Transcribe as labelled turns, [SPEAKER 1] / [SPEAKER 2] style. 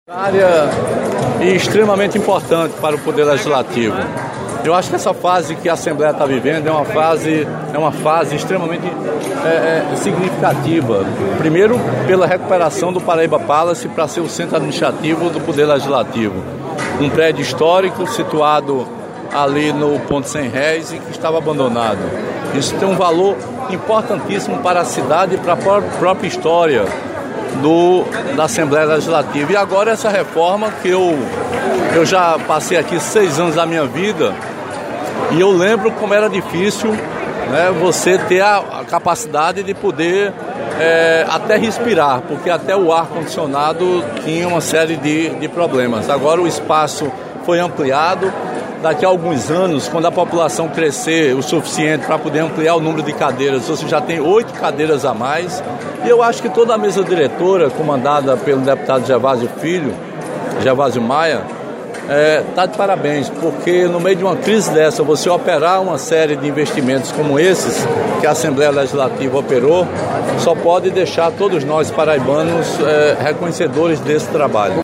[SPEAKER 1] Área extremamente importante para o Poder Legislativo. Eu acho que essa fase que a Assembleia está vivendo é uma fase extremamente significativa. Primeiro, pela recuperação do Paraíba Palace para ser o centro administrativo do Poder Legislativo. Um prédio histórico situado ali no Ponto Sem Réis e que estava abandonado. Isso tem um valor importantíssimo para a cidade e para a própria história da Assembleia Legislativa. E agora essa reforma que eu já passei aqui 6 anos da minha vida e eu lembro como era difícil, né, você ter a capacidade de poder até respirar, porque até o ar-condicionado tinha uma série de problemas. Agora o espaço foi ampliado. Daqui a alguns anos, quando a população crescer o suficiente para poder ampliar o número de cadeiras, você já tem 8 cadeiras a mais. E eu acho que toda a mesa diretora, comandada pelo deputado Gervásio Maia, está de parabéns, porque no meio de uma crise dessa, você operar uma série de investimentos como esses que a Assembleia Legislativa operou, só pode deixar todos nós paraibanos reconhecedores desse trabalho.